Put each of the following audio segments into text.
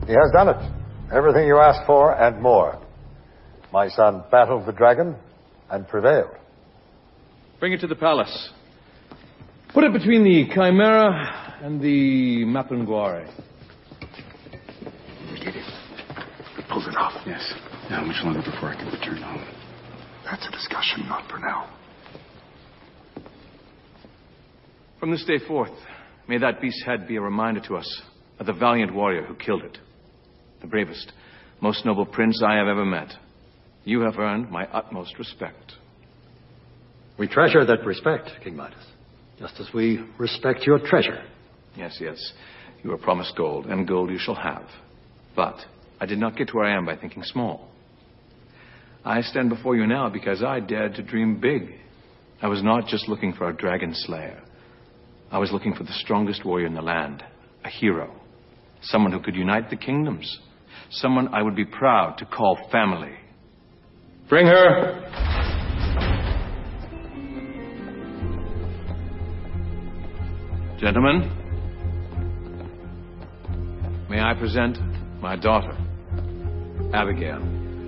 He has done it. Everything you asked for and more. My son battled the dragon and prevailed. Bring it to the palace. Put it between the Chimera and the Mapinguari. We did it. We pulled it off. Yes. How much longer before I can return home? That's a discussion, not for now. From this day forth, may that beast's head be a reminder to us of the valiant warrior who killed it. The bravest, most noble prince I have ever met. You have earned my utmost respect. We treasure that respect, King Midas, just as we respect your treasure. Yes, yes. You were promised gold, and gold you shall have. But I did not get to where I am by thinking small. I stand before you now because I dared to dream big. I was not just looking for a dragon slayer. I was looking for the strongest warrior in the land, a hero, someone who could unite the kingdoms, someone I would be proud to call family. Bring her! Gentlemen, may I present my daughter, Abigail.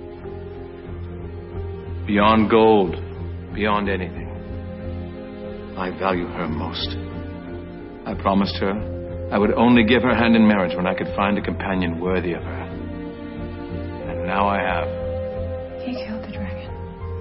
Beyond gold, beyond anything, I value her most. I promised her I would only give her hand in marriage when I could find a companion worthy of her. And now I have. He killed the dragon.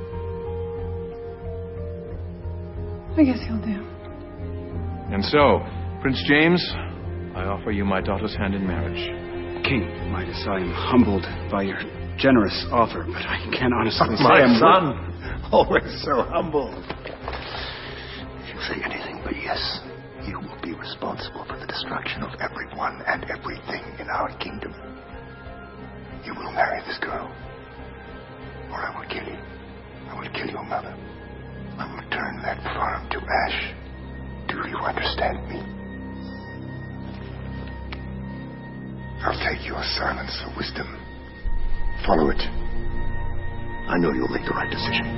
I guess he'll do. And so, Prince James, I offer you my daughter's hand in marriage. King Midas, I am humbled by your generous offer, but I can't honestly say My I'm... son, always so humble. If you say anything but yes, you will be responsible for the destruction of everyone and everything in our kingdom. You will marry this girl, or I will kill you. I will kill your mother. I will turn that farm to ash. Do you understand me? I'll take your silence for wisdom. Follow it. I know you'll make the right decision.